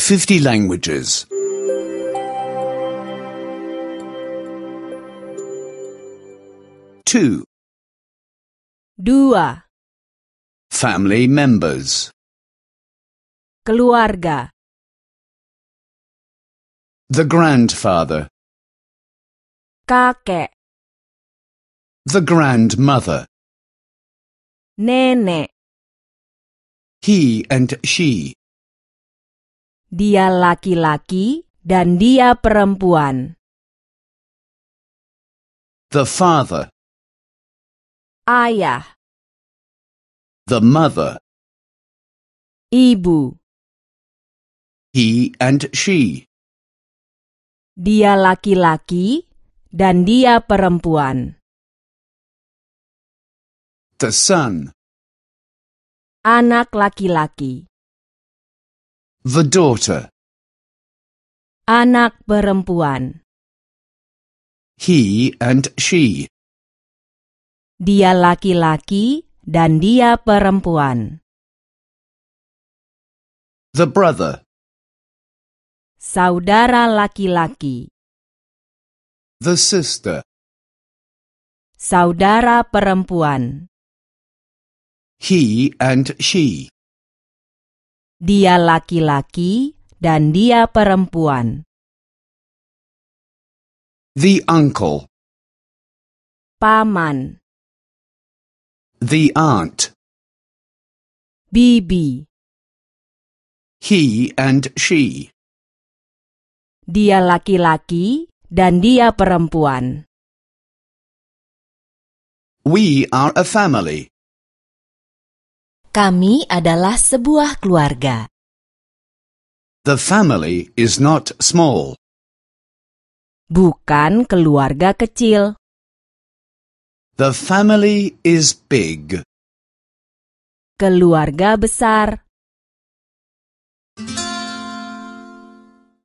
50 languages. 2. 2. Family members. Keluarga. The grandfather. Kakek. The grandmother. Nenek. He and she. Dia laki-laki dan dia perempuan. The father. Ayah. The mother. Ibu. He and she. Dia laki-laki dan dia perempuan. The son. Anak laki-laki. The daughter. Anak perempuan. He and she. Dia laki-laki dan dia perempuan. The brother. Saudara laki-laki. The sister. Saudara perempuan. He and she. Dia laki-laki dan dia perempuan. The uncle. Paman. The aunt. Bibi. He and she. Dia laki-laki dan dia perempuan. We are a family. Kami adalah sebuah keluarga. The family is not small. Bukan keluarga kecil. The family is big. Keluarga besar.